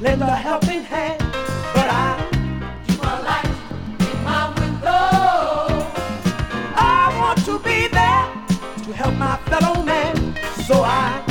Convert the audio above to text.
lend a helping hand, but I keep a light in my window. I want to be there to help my fellow man, so I